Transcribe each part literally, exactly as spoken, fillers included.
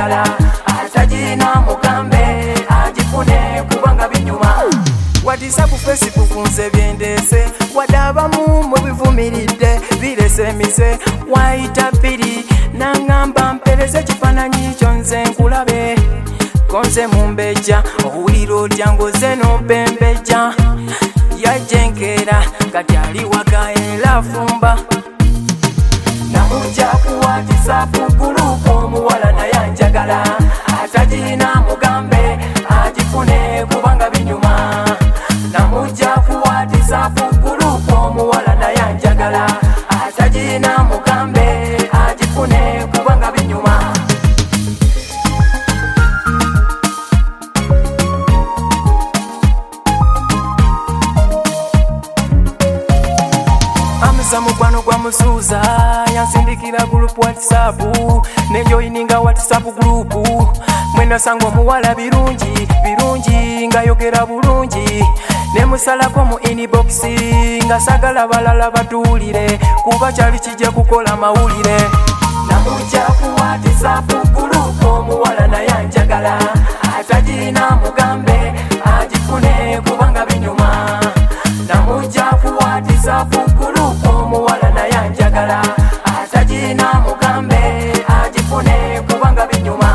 yanjagala atagina mugambe agifune kubanga binyuma. Watisa ku Facebook nze byendese wadabamu mu bivumiridde birese mise waita biri nangamba mpereze kifananyi kyo nze nkulabe konze mumbeja owuliro lyangoze nompembeja yajenkera kati ali waka era fumba namuja kuwatisa kuguluko omuwala nayanjagala atagina mugambe agifune kubanga binyuma. Namuja kuwatisa kuguluko omuwala nayanjagala atagina mugambe agifune kubanga binyuma. Amza mukwano gwa musuza yansindikira group WhatsApp nejo ininga WhatsApp group mwena sango omuwala birungi birungi nga yogera bulungi nemusalako mu inbox nga sagala balala batulire kuba kyali kijja kukola mawulire. Namuja kuwatisa group omuwala nayanjagala atagina mugambe agifune kubanga binyuma. Namuja kuwatisa group omuwala nayanjagala atagina mugambe agifune kubanga binyuma.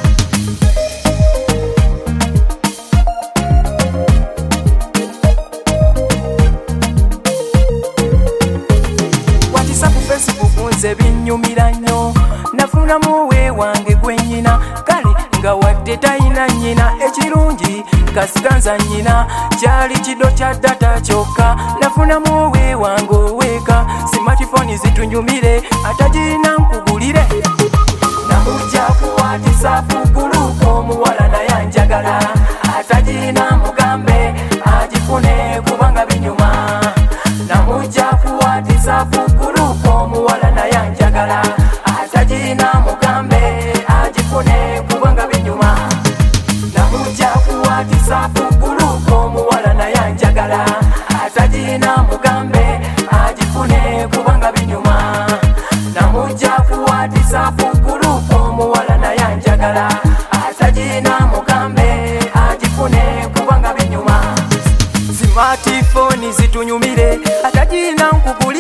Watisa ku Facebook nze binyumira nnyo nafuna muwe wange gwenyina kale nga wadde tayina nyina ekirungi kasiganza nyina kyali kido kya data kyokka nafuna muwe wange oweka smartphone zitunyumire atagina nkugulire. Namuja kuwatisa group omuwala nayanjagala atagina mugambe agifune kubanga binyuma. Namuja kuwatisa group omuwala nayanjagala atagina mugambe agifune kubanga binyuma. Namuja kuwatisa group omuwala nayanjagala atagina mugambe agifune kubanga binyuma. Namuja kuwatisa group omuwala nayanjagala atagina mugambe agifune kubanga binyuma. Smartphone zitunyumire atagina nkugulire